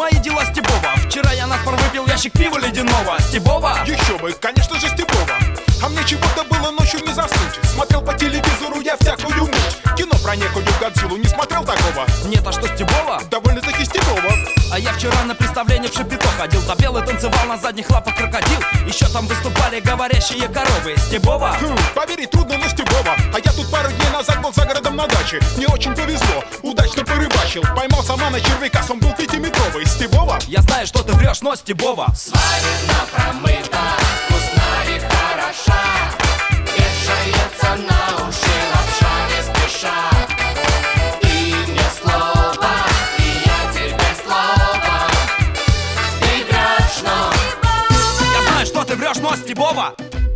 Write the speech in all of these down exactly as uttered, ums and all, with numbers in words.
наедила Стебова. Вчера я наспор выпил ящик пива ледяного. Стебова? Еще бы, конечно же, Стебова. А мне чего-то было ночью не заснуть. Смотрел по телевизору я всякую муть. Кино про некую Годзиллу, не смотрел такого? Нет, а что, Стебова? Довольно-таки Стебова. А я вчера на представление в Шапито ходил. Табел и танцевал, на задних лапах крокодил. Еще там выступали говорящие коровы. Стебова? Хм, поверить трудно, но Стебова. А я тут пару дней назад был за городом на даче. Не очень повезло, удачно порыбачил. Поймал сама на червяка, он был пятиметровый. Стебова? Я знаю, что ты врешь, но Стебова. Сварена, промыта, вкусна и хороша. Вешается на уши лапша не спеша. И мне слово, и я тебе слово. Ты врешь, но Я знаю, что ты врешь, но Стебова.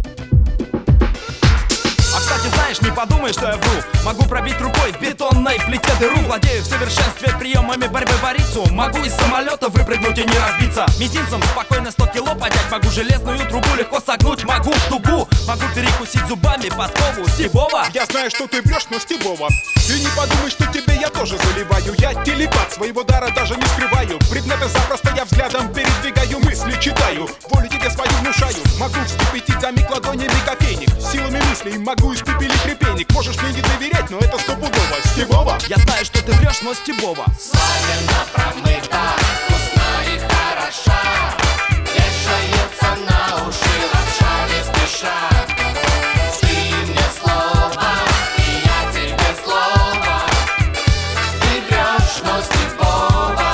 А кстати, знаешь, не подумай, что я вру. Могу пробить рукой в бетонной плите дыру. Владею в совершенстве приемами борьбы борицу. Могу из самолета выпрыгнуть и не разбиться. Мизинцем спокойно сто кило поднять. Могу железную трубу легко согнуть. Могу в дугу, могу перекусить зубами подкову. Стебова? Я знаю, что ты врешь, но Стебова. И не подумай, что тебе я тоже заливаю. Я телепат, своего дара даже не скрываю. Предметы запросто я взглядом передвигаю, мысли читаю, волю тебе свою внушаю. Могу вскипятить за миг ладонями кофейник. Силами мыслей могу испепелить репейник. Можешь мне не доверять, но это стопудово. Стебова? Я знаю, что ты врешь, но Стебова. сварена, промыта, вкусна и хороша. Вешается на уши лапша не спеша. Ты мне слово, и я тебе слово. Ты врешь, но Стебова.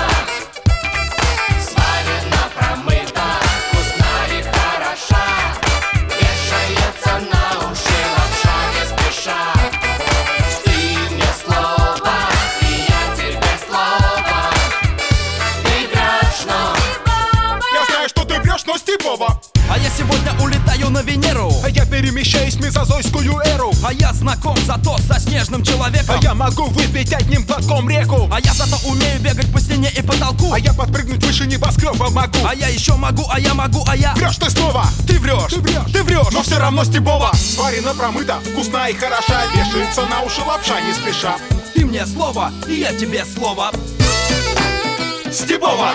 Сварена, промыта, вкусна и хороша. Вешается на уши лапша не спеша. Ты мне слово, и я тебе слово. Ты врешь, но Я знаю, что ты врешь, но Стебова. А я сегодня улетаю на Венеру. А я перемещаюсь в мезозойскую эру. А я знаком зато со снежным человеком. А я могу выпить одним глотком реку. А я зато умею бегать по стене и потолку. А я подпрыгнуть выше небоскреба могу. А я еще могу, а я могу, а я... Врешь ты снова. Ты врешь, Ты врешь. ты врешь, но все равно Стебова. Сварена, промыта, вкусна и хороша. Вешается на уши лапша не спеша. Ты мне слово, и я тебе слово. Стебова.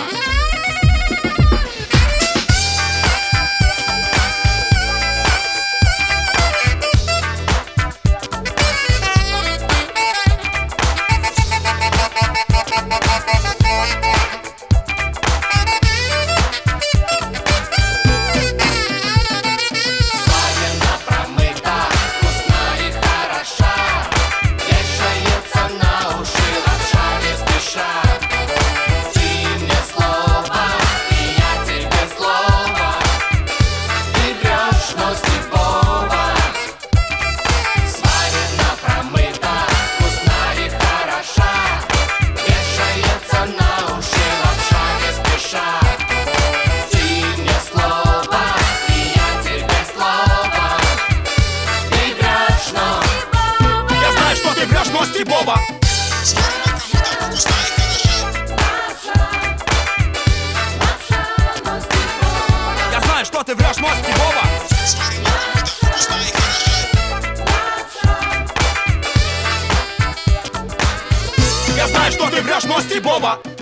сварена, промыта, вкусна и хороша. Вешается на уши лапша не спеша. Ты мне слово, и я тебе слово. Ты врешь, но Стебова. Сварена, промыта, вкусна и хороша. Вешается на уши лапша не спеша. Ты мне слово, и я тебе слово. Ты врешь, но Я знаю, что ты врешь, но Стебова. Я знаю, что ты врешь, но Стебова. Я знаю, что ты врешь, но Стебова.